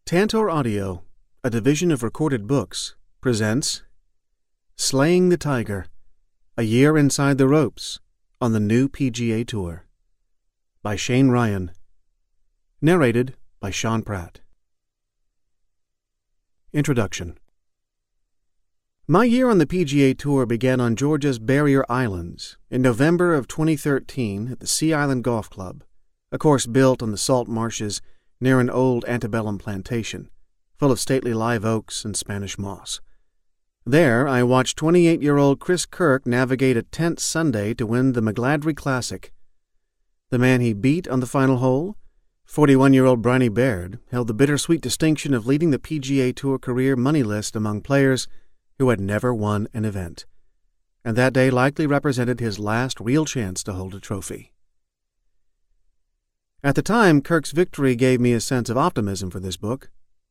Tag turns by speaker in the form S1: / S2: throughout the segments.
S1: Tantor Audio, a division of Recorded Books, presents Slaying the Tiger, A Year Inside the Ropes on the New PGA Tour by Shane Ryan. Narrated by Sean Pratt. Introduction. My year on the PGA Tour began on Georgia's Barrier Islands in November of 2013 at the Sea Island Golf Club, a course built on the salt marshes near an old antebellum plantation, full of stately live oaks and Spanish moss. There, I watched 28-year-old Chris Kirk navigate a tense Sunday to win the McGladrey Classic. The man he beat on the final hole, 41-year-old Bryony Baird, held the bittersweet distinction of leading the PGA Tour career money list among players who had never won an event, and that day likely represented his last real chance to hold a trophy. At the time, Kirk's victory gave me a sense of optimism for this book.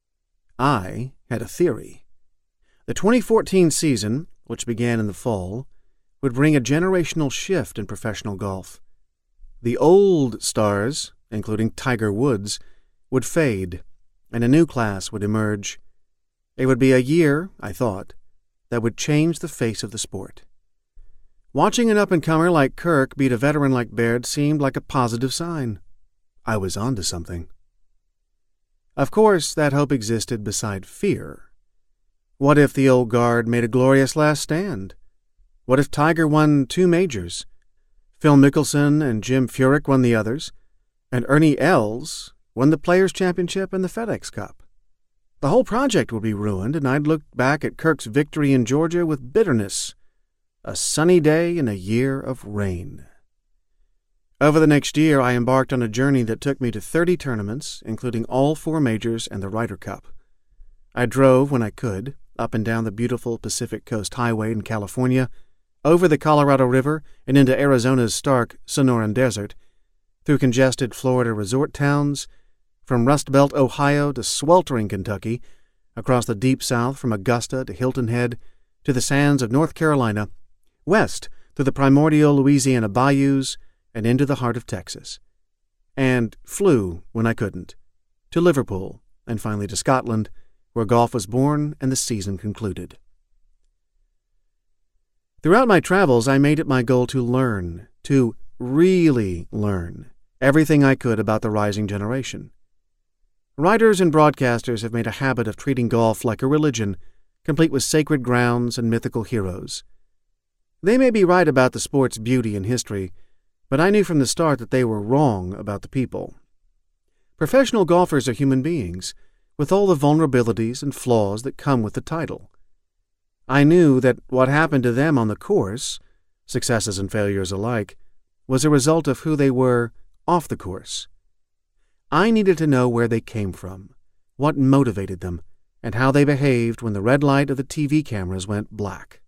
S1: I had a theory. The 2014 season, which began in the fall, would bring a generational shift in professional golf. The old stars, including Tiger Woods, would fade, and a new class would emerge. It would be a year, I thought, that would change the face of the sport. Watching an up-and-comer like Kirk beat a veteran like Baird seemed like a positive sign. I was onto something. Of course, that hope existed beside fear. What if the old guard made a glorious last stand? What if Tiger won 2 majors? Phil Mickelson and Jim Furyk won the others, and Ernie Els won the Players' Championship and the FedEx Cup. The whole project would be ruined, and I'd look back at Kirk's victory in Georgia with bitterness. A sunny day in a year of rain. Over the next year, I embarked on a journey that took me to 30 tournaments, including all 4 majors and the Ryder Cup. I drove, when I could, up and down the beautiful Pacific Coast Highway in California, over the Colorado River and into Arizona's stark Sonoran Desert, through congested Florida resort towns, from Rust Belt, Ohio to sweltering Kentucky, across the Deep South from Augusta to Hilton Head, to the sands of North Carolina, west through the primordial Louisiana bayous, and into the heart of Texas, and flew, when I couldn't, to Liverpool, and finally to Scotland, where golf was born and the season concluded. Throughout my travels, I made it my goal to learn, to really learn, everything I could about the rising generation. Writers and broadcasters have made a habit of treating golf like a religion, complete with sacred grounds and mythical heroes. They may be right about the sport's beauty and history, but I knew from the start that they were wrong about the people. Professional golfers are human beings, with all the vulnerabilities and flaws that come with the title. I knew that what happened to them on the course, successes and failures alike, was a result of who they were off the course. I needed to know where they came from, what motivated them, and how they behaved when the red light of the TV cameras went black.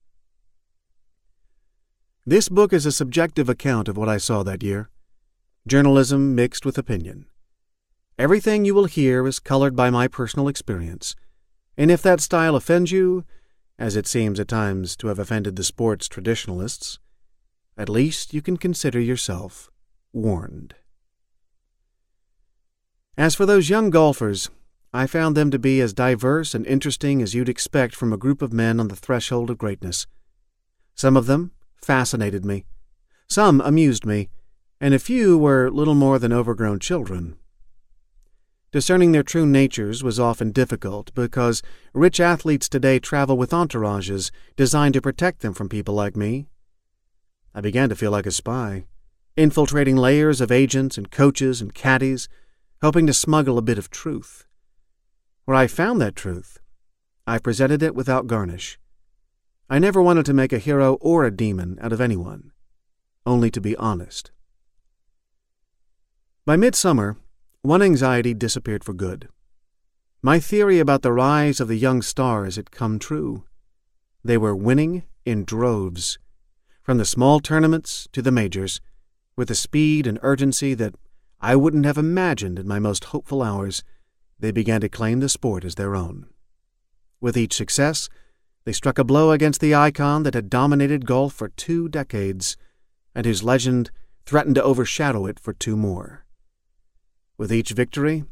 S1: This book is a subjective account of what I saw that year. Journalism mixed with opinion. Everything you will hear is colored by my personal experience, and if that style offends you, as it seems at times to have offended the sport's traditionalists, at least you can consider yourself warned. As for those young golfers, I found them to be as diverse and interesting as you'd expect from a group of men on the threshold of greatness. Some of them fascinated me, some amused me, and a few were little more than overgrown children. Discerning their true natures was often difficult because rich athletes today travel with entourages designed to protect them from people like me. I began to feel like a spy, infiltrating layers of agents and coaches and caddies, hoping to smuggle a bit of truth. Where I found that truth, I presented it without garnish. I never wanted to make a hero or a demon out of anyone, only to be honest. By midsummer, one anxiety disappeared for good. My theory about the rise of the young stars had come true. They were winning in droves, from the small tournaments to the majors, with a speed and urgency that I wouldn't have imagined in my most hopeful hours. They began to claim the sport as their own. With each success, they struck a blow against the icon that had dominated golf for 2 decades, and whose legend threatened to overshadow it for 2 more. With each victory,